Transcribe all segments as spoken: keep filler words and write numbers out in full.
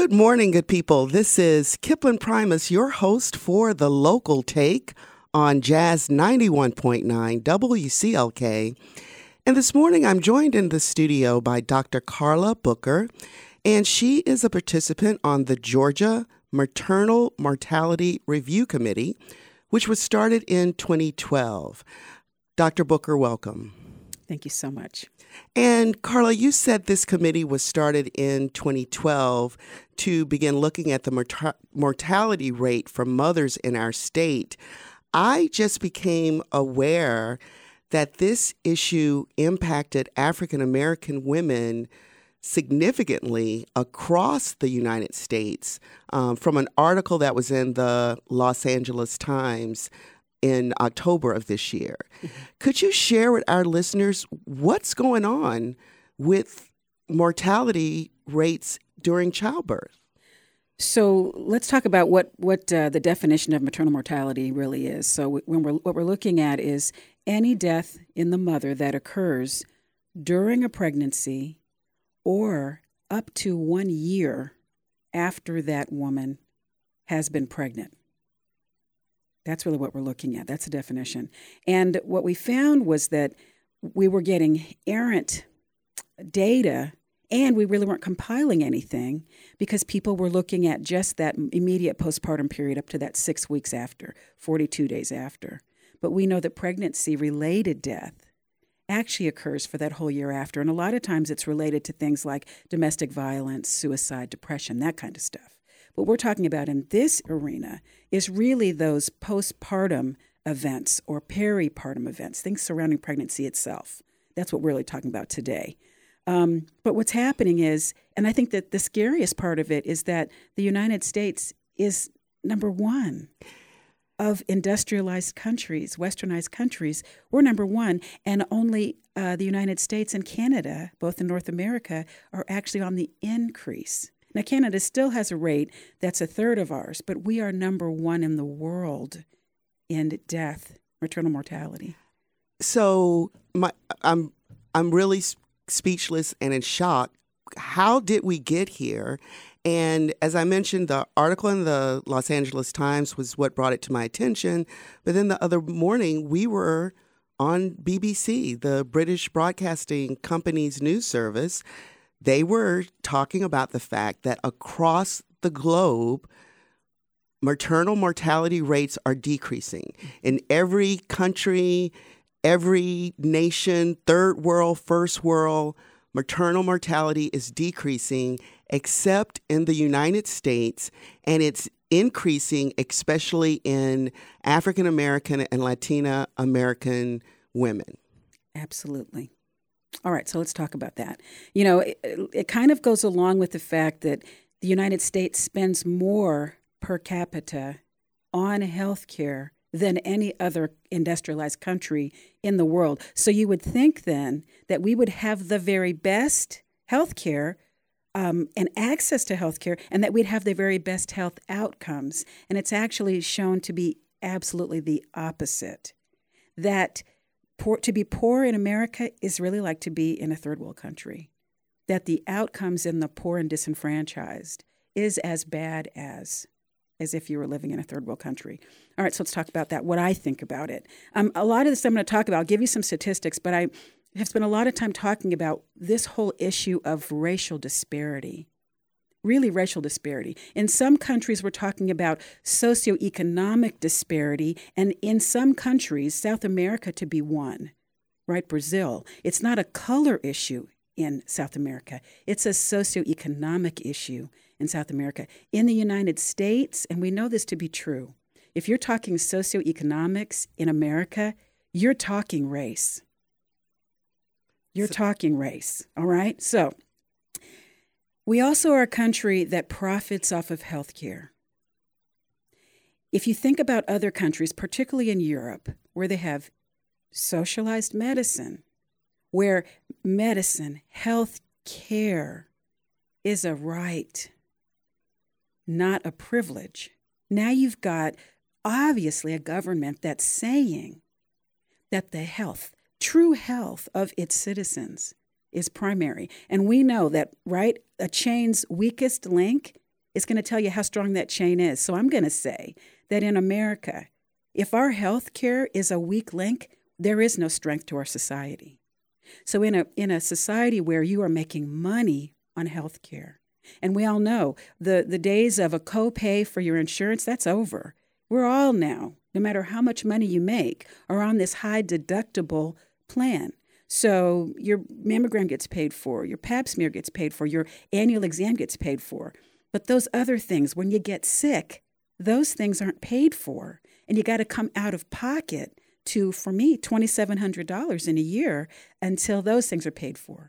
Good morning, good people. This is Kipling Primus, your host for The Local Take on Jazz ninety-one point nine W C L K. And this morning I'm joined in the studio by Doctor Carla Booker, and she is a participant on the Georgia Maternal Mortality Review Committee, which was started in twenty twelve. Doctor Booker, welcome. Thank you so much. And Carla, you said this committee was started in twenty twelve to begin looking at the mort- mortality rate for mothers in our state. I just became aware that this issue impacted African American women significantly across the United States um, from an article that was in the Los Angeles Times in October of this year. Mm-hmm. Could you share with our listeners what's going on with mortality rates during childbirth? So let's talk about what what uh, the definition of maternal mortality really is. So when we're what we're looking at is any death in the mother that occurs during a pregnancy or up to one year after that woman has been pregnant. That's really what we're looking at. That's the definition. And what we found was that we were getting errant data, and we really weren't compiling anything because people were looking at just that immediate postpartum period up to that six weeks after, forty-two days after. But we know that pregnancy-related death actually occurs for that whole year after. And a lot of times it's related to things like domestic violence, suicide, depression, that kind of stuff. What we're talking about in this arena is really those postpartum events or peripartum events, things surrounding pregnancy itself. That's what we're really talking about today. Um, but what's happening is, and I think that the scariest part of it is that the United States is number one of industrialized countries, westernized countries. We're number one, and only uh, the United States and Canada, both in North America, are actually on the increase. Now, Canada still has a rate that's a third of ours, but we are number one in the world in death, maternal mortality. So my, I'm I'm really speechless and in shock. How did we get here? And as I mentioned, the article in the Los Angeles Times was what brought it to my attention. But then the other morning, we were on B B C, the British Broadcasting Company's news service. They were talking about the fact that across the globe, maternal mortality rates are decreasing. In every country, every nation, third world, first world, maternal mortality is decreasing, except in the United States, and it's increasing especially in African American and Latina American women. Absolutely. All right, so let's talk about that. You know, it, it kind of goes along with the fact that the United States spends more per capita on health care than any other industrialized country in the world. So you would think then that we would have the very best health care um, and access to health care, and that we'd have the very best health outcomes. And it's actually shown to be absolutely the opposite. That Poor, to be poor in America is really like to be in a third world country, that the outcomes in the poor and disenfranchised is as bad as as if you were living in a third world country. All right, so let's talk about that, what I think about it. Um, a lot of this I'm going to talk about, I'll give you some statistics, but I have spent a lot of time talking about this whole issue of racial disparity. Really racial disparity. In some countries, we're talking about socioeconomic disparity, and in some countries, South America to be one, right? Brazil. It's not a color issue in South America. It's a socioeconomic issue in South America. In the United States, and we know this to be true, if you're talking socioeconomics in America, you're talking race. You're talking race, all right? So we also are a country that profits off of healthcare. If you think about other countries, particularly in Europe, where they have socialized medicine, where medicine, health care is a right, not a privilege. Now you've got, obviously, a government that's saying that the health, true health of its citizens is primary. And we know that, right, a chain's weakest link is going to tell you how strong that chain is. So I'm going to say that in America, if our health care is a weak link, there is no strength to our society. So in a in a society where you are making money on health care, and we all know the, the days of a copay for your insurance, that's over. We're all now, no matter how much money you make, are on this high deductible plan. So your mammogram gets paid for, your pap smear gets paid for, your annual exam gets paid for. But those other things, when you get sick, those things aren't paid for. And you got to come out of pocket to, for me, two thousand seven hundred dollars in a year until those things are paid for.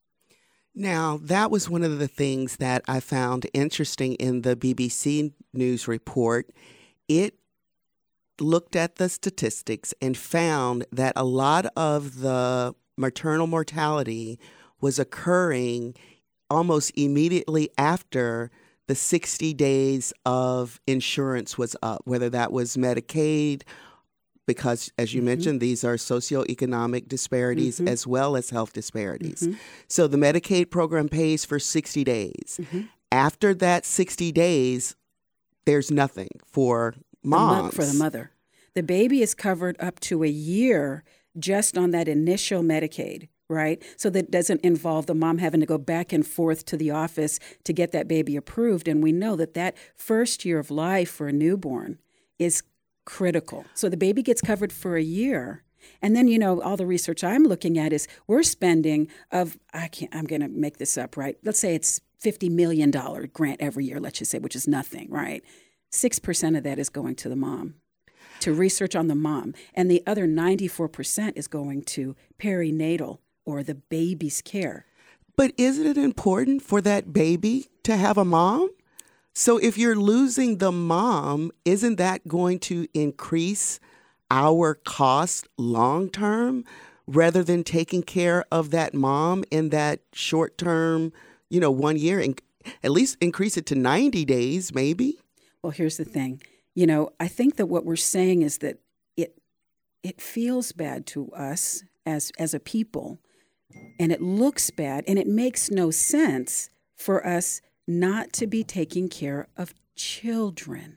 Now, that was one of the things that I found interesting in the B B C News report. It looked at the statistics and found that a lot of the maternal mortality was occurring almost immediately after the sixty days of insurance was up, whether that was Medicaid, because as you mm-hmm. mentioned, these are socioeconomic disparities mm-hmm. as well as health disparities. Mm-hmm. So the Medicaid program pays for sixty days. Mm-hmm. After that sixty days, there's nothing for moms. The mo- for the mother. The baby is covered up to a year just on that initial Medicaid, right? So that doesn't involve the mom having to go back and forth to the office to get that baby approved. And we know that that first year of life for a newborn is critical. So the baby gets covered for a year. And then, you know, all the research I'm looking at is we're spending of, I can't, I'm going to make this up, right? Let's say it's fifty million dollars grant every year, let's just say, which is nothing, right? six percent of that is going to the mom, to research on the mom. And the other ninety-four percent is going to perinatal or the baby's care. But isn't it important for that baby to have a mom? So if you're losing the mom, isn't that going to increase our cost long term rather than taking care of that mom in that short term, you know, one year, and at least increase it to ninety days, maybe? Well, here's the thing. You know, I think that what we're saying is that it it feels bad to us as as a people, and it looks bad, and it makes no sense for us not to be taking care of children.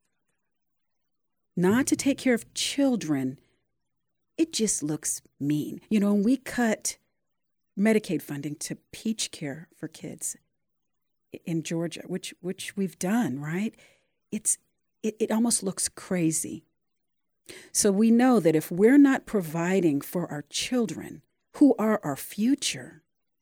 Not to take care of children, it just looks mean. You know, when we cut Medicaid funding to Peach Care for kids in Georgia, which which we've done, right? It's it, it almost looks crazy. So we know that if we're not providing for our children, who are our future,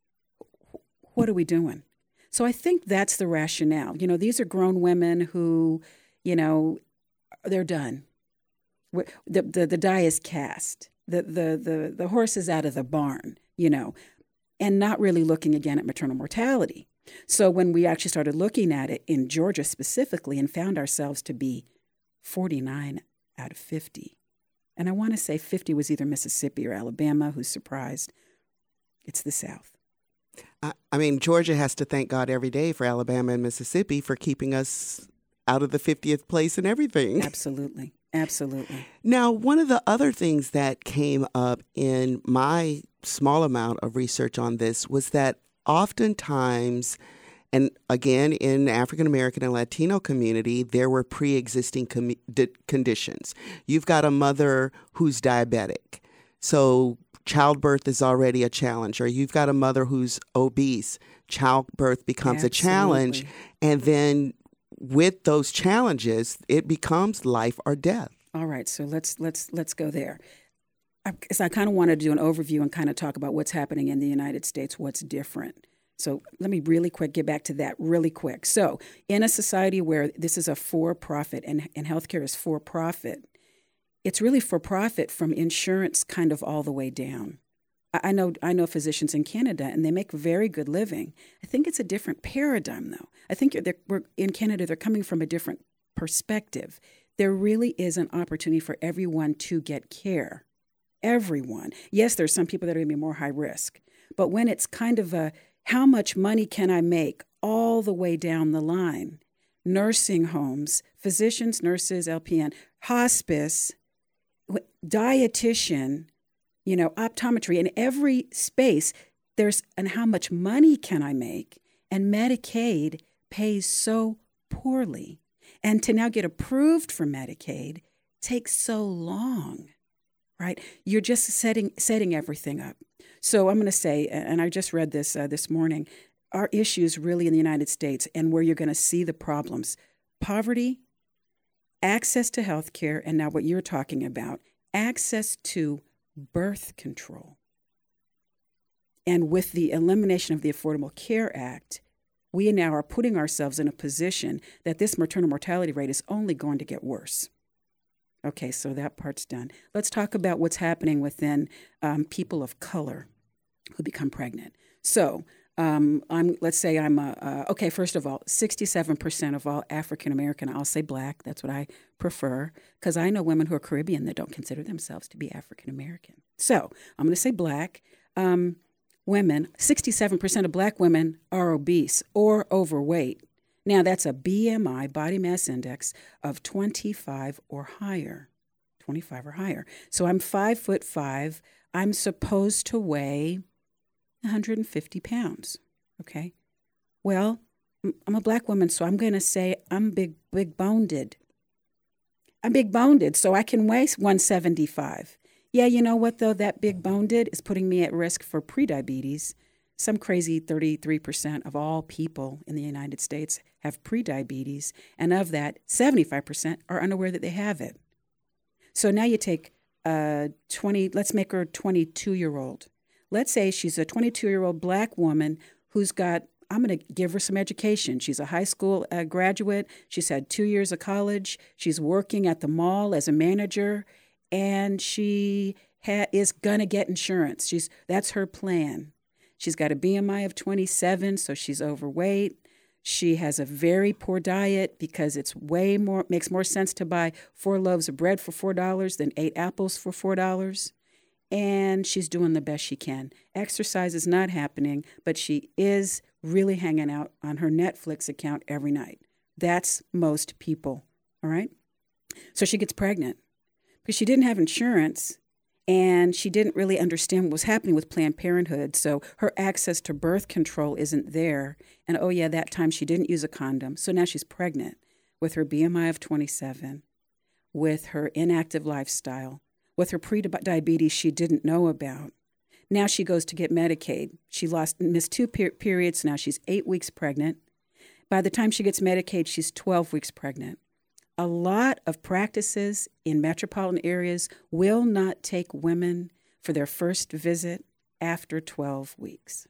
what are we doing? So I think that's the rationale. You know, these are grown women who, you know, they're done. The the, the die is cast. The, the the the horse is out of the barn, you know, and not really looking again at maternal mortality. So when we actually started looking at it in Georgia specifically and found ourselves to be forty-nine out of fifty. And I want to say fifty was either Mississippi or Alabama, who's surprised. It's the South. I mean, Georgia has to thank God every day for Alabama and Mississippi for keeping us out of the fiftieth place and everything. Absolutely. Absolutely. Now, one of the other things that came up in my small amount of research on this was that oftentimes, and again, in African American and Latino community, there were pre-existing com- d- conditions. You've got a mother who's diabetic, so childbirth is already a challenge, or you've got a mother who's obese, childbirth becomes Absolutely. a challenge, and then with those challenges, it becomes life or death. All right, so let's let's let's go there. I, I kind of wanted to do an overview and kind of talk about what's happening in the United States, what's different. So let me really quick get back to that really quick. So in a society where this is a for-profit and, and healthcare is for-profit, it's really for-profit from insurance kind of all the way down. I, I know I know physicians in Canada, and they make very good living. I think it's a different paradigm, though. I think they're, we're, in Canada, they're coming from a different perspective. There really is an opportunity for everyone to get care. Everyone. Yes, there's some people that are going to be more high risk. But when it's kind of a, how much money can I make all the way down the line? Nursing homes, physicians, nurses, L P N, hospice, dietitian, you know, optometry, in every space, there's, and how much money can I make? And Medicaid pays so poorly. And to now get approved for Medicaid takes so long, right? You're just setting setting everything up. So I'm going to say, and I just read this uh, this morning, our issues really in the United States and where you're going to see the problems: poverty, access to health care, and now what you're talking about, access to birth control. And with the elimination of the Affordable Care Act, we now are putting ourselves in a position that this maternal mortality rate is only going to get worse. Okay, so that part's done. Let's talk about what's happening within um, people of color who become pregnant. So um, I'm, let's say I'm, a, uh, okay, first of all, sixty-seven percent of all African-American, I'll say black, that's what I prefer, because I know women who are Caribbean that don't consider themselves to be African-American. So I'm going to say black. Um, women, sixty-seven percent of black women are obese or overweight. Now, that's a B M I, body mass index, of twenty-five or higher. twenty-five or higher. So I'm five foot five. I'm supposed to weigh one hundred fifty pounds. Okay? Well, I'm a black woman, so I'm going to say I'm big, big boned. I'm big boned, so I can weigh one seventy-five. Yeah, you know what, though? That big boned is putting me at risk for prediabetes. Some crazy thirty-three percent of all people in the United States have prediabetes, and of that, seventy-five percent are unaware that they have it. So now you take a twenty, let's make her a twenty-two-year-old. Let's say she's a twenty-two-year-old black woman who's got, I'm going to give her some education. She's a high school uh, graduate. She's had two years of college. She's working at the mall as a manager, and she ha- is going to get insurance. She's that's her plan. She's got a B M I of twenty-seven, so she's overweight. She has a very poor diet because it's way more, makes more sense to buy four loaves of bread for four dollars than eight apples for four dollars. And she's doing the best she can. Exercise is not happening, but she is really hanging out on her Netflix account every night. That's most people, all right? So she gets pregnant because she didn't have insurance. And she didn't really understand what was happening with Planned Parenthood. So her access to birth control isn't there. And oh, yeah, that time she didn't use a condom. So now she's pregnant with her B M I of twenty-seven, with her inactive lifestyle, with her pre-diabetes she didn't know about. Now she goes to get Medicaid. She lost missed two per- periods. Now she's eight weeks pregnant. By the time she gets Medicaid, she's twelve weeks pregnant. A lot of practices in metropolitan areas will not take women for their first visit after twelve weeks.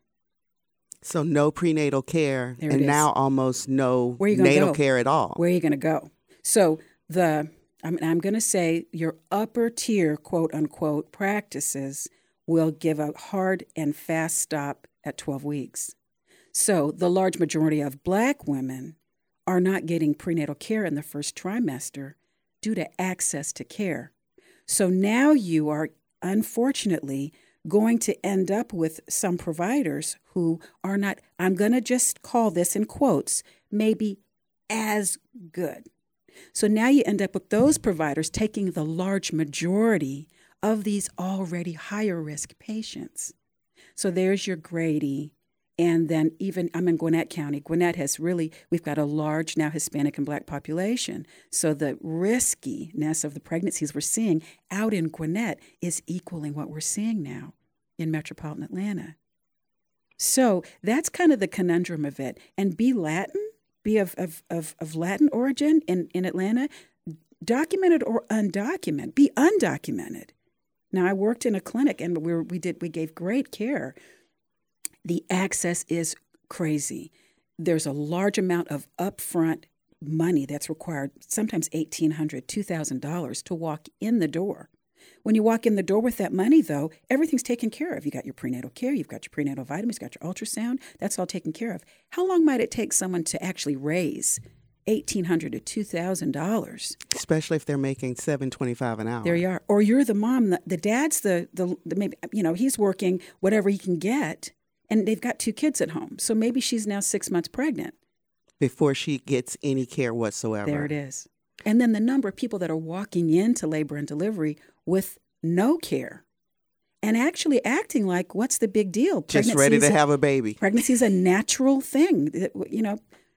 So no prenatal care, There and it is. now almost no Where are you gonna natal go? care at all. Where are you going to go? So the I mean, I'm going to say your upper tier, quote unquote, practices will give a hard and fast stop at twelve weeks. So the large majority of black women are not getting prenatal care in the first trimester due to access to care. So now you are, unfortunately, going to end up with some providers who are not, I'm going to just call this in quotes, maybe as good. So now you end up with those providers taking the large majority of these already higher risk patients. So there's your Grady. And then even, I'm in Gwinnett County. Gwinnett has really, we've got a large now Hispanic and black population. So the riskiness of the pregnancies we're seeing out in Gwinnett is equaling what we're seeing now in metropolitan Atlanta. So that's kind of the conundrum of it. And be Latin, be of, of, of, of Latin origin in, in Atlanta, documented or undocumented, be undocumented. Now, I worked in a clinic and we were, we did we gave great care. The access is crazy. There's a large amount of upfront money that's required, sometimes eighteen hundred dollars, two thousand dollars to walk in the door. When you walk in the door with that money, though, everything's taken care of. You got your prenatal care, you've got your prenatal vitamins, you've got your ultrasound. That's all taken care of. How long might it take someone to actually raise eighteen hundred dollars to two thousand dollars? Especially if they're making seven twenty-five an hour. There you are. Or you're the mom, the, the dad's the, the, the, maybe, you know, he's working whatever he can get. And they've got two kids at home. So maybe she's now six months pregnant. Before she gets any care whatsoever. There it is. And then the number of people that are walking into labor and delivery with no care and actually acting like, what's the big deal? Just ready to have a baby. Pregnancy is a natural thing. You know,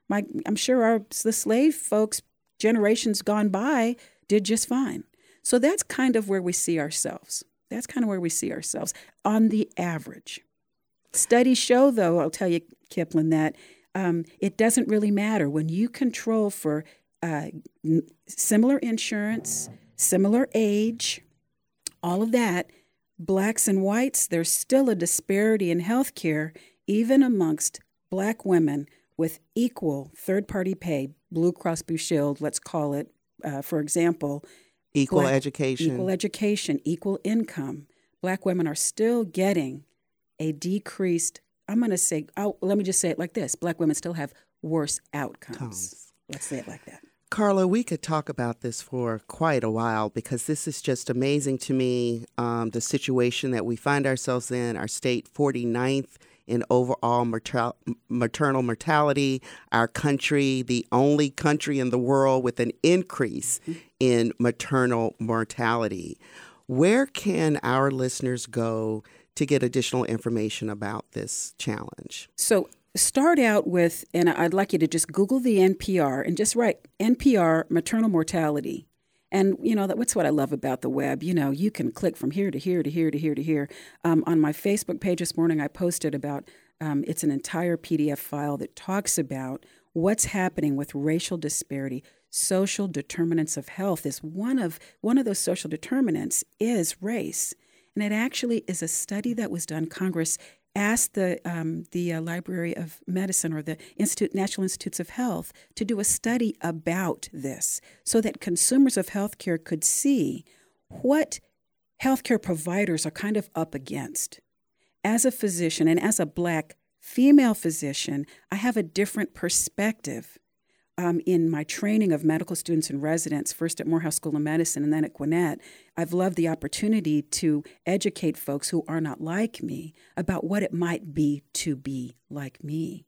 My, I'm sure our the slave folks, generations gone by, did just fine. So that's kind of where we see ourselves. That's kind of where we see ourselves on the average. Studies show, though, I'll tell you, Kipling, that um, it doesn't really matter. When you control for uh, n- similar insurance, similar age, all of that, blacks and whites, there's still a disparity in health care, even amongst black women with equal third-party pay, Blue Cross Blue Shield, let's call it, uh, for example. Equal black, education. Equal education, equal income. Black women are still getting a decreased, I'm going to say, oh, let me just say it like this. Black women still have worse outcomes. Comes. Let's say it like that. Carla, we could talk about this for quite a while because this is just amazing to me, um, the situation that we find ourselves in, our state forty-ninth in overall mater- maternal mortality, our country, the only country in the world with an increase mm-hmm. in maternal mortality. Where can our listeners go to get additional information about this challenge? So start out with, and I'd like you to just Google the N P R and just write N P R maternal mortality. And, you know, that's what I love about the web. You know, you can click from here to here to here to here to here. Um, on my Facebook page this morning, I posted about, um, it's an entire P D F file that talks about what's happening with racial disparity. Social determinants of health is one of, one of those social determinants is race. And it actually is a study that was done. Congress asked the um, the uh, Library of Medicine or the Institute, National Institutes of Health to do a study about this so that consumers of healthcare could see what healthcare providers are kind of up against. As a physician and as a black female physician, I have a different perspective. Um, in my training of medical students and residents, first at Morehouse School of Medicine and then at Gwinnett, I've loved the opportunity to educate folks who are not like me about what it might be to be like me.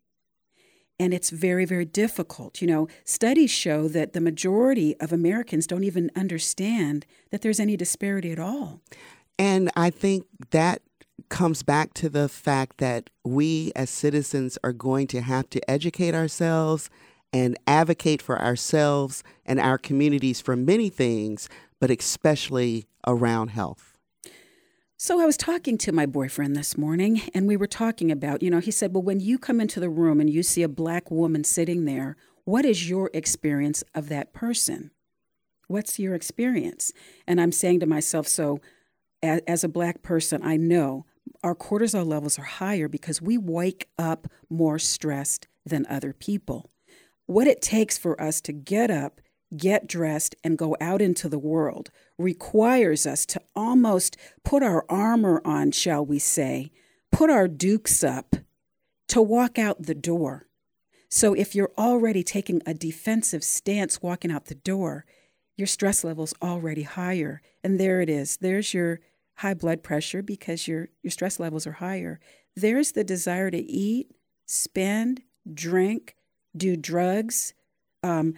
And it's very, very difficult. You know, studies show that the majority of Americans don't even understand that there's any disparity at all. And I think that comes back to the fact that we as citizens are going to have to educate ourselves and advocate for ourselves and our communities for many things, but especially around health. So I was talking to my boyfriend this morning, and we were talking about, you know, he said, well, when you come into the room and you see a black woman sitting there, what is your experience of that person? What's your experience? And I'm saying to myself, so as, as a black person, I know our cortisol levels are higher because we wake up more stressed than other people. What it takes for us to get up, get dressed, and go out into the world requires us to almost put our armor on, shall we say, put our dukes up to walk out the door. So if you're already taking a defensive stance walking out the door, your stress level's already higher. And there it is. There's your high blood pressure because your, your stress levels are higher. There's the desire to eat, spend, drink, do drugs, um,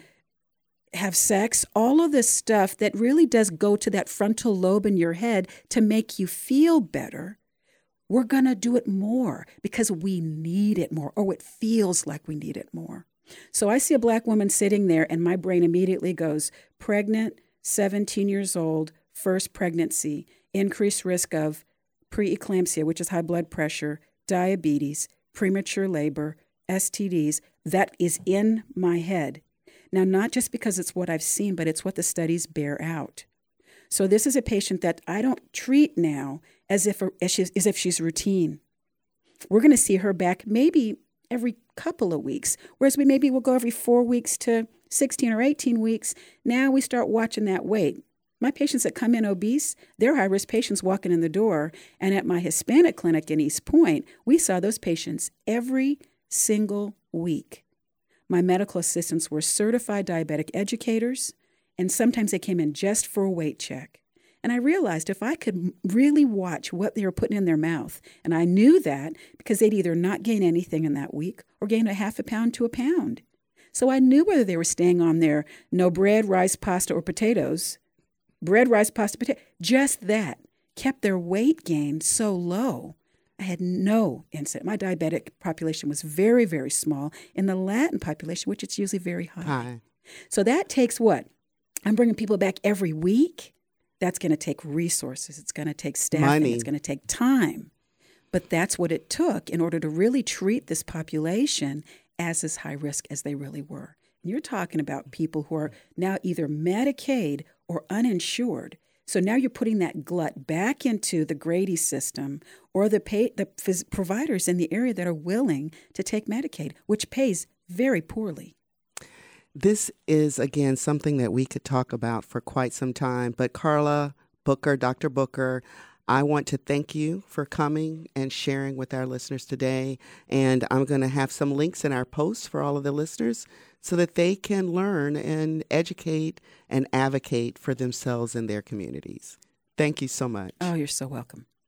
have sex, all of this stuff that really does go to that frontal lobe in your head to make you feel better. We're going to do it more because we need it more, or it feels like we need it more. So I see a black woman sitting there and my brain immediately goes, pregnant, seventeen years old, first pregnancy, increased risk of preeclampsia, which is high blood pressure, diabetes, premature labor, S T Ds. That is in my head. Now, not just because it's what I've seen, but it's what the studies bear out. So this is a patient that I don't treat now as if, as, she's, as if she's routine. We're going to see her back maybe every couple of weeks, whereas we maybe will go every four weeks to sixteen or eighteen weeks. Now we start watching that weight. My patients that come in obese, they're high-risk patients walking in the door. And at my Hispanic clinic in East Point, we saw those patients every single week. My medical assistants were certified diabetic educators, and sometimes they came in just for a weight check. And I realized if I could really watch what they were putting in their mouth, and I knew that because they'd either not gain anything in that week or gain a half a pound to a pound. So I knew whether they were staying on their no bread, rice, pasta, or potatoes, bread, rice, pasta, potato, just that kept their weight gain so low. I had no incident. My diabetic population was very, very small. In the Latin population, which it's usually very high. Hi. So that takes what? I'm bringing people back every week. That's going to take resources. It's going to take staffing. Money. It's going to take time. But that's what it took in order to really treat this population as as high risk as they really were. And you're talking about people who are now either Medicaid or uninsured. So now you're putting that glut back into the Grady system or the pay, the phys- providers in the area that are willing to take Medicaid, which pays very poorly. This is, again, something that we could talk about for quite some time. But Carla Booker, Doctor Booker, I want to thank you for coming and sharing with our listeners today. And I'm going to have some links in our posts for all of the listeners so that they can learn and educate and advocate for themselves and their communities. Thank you so much. Oh, you're so welcome.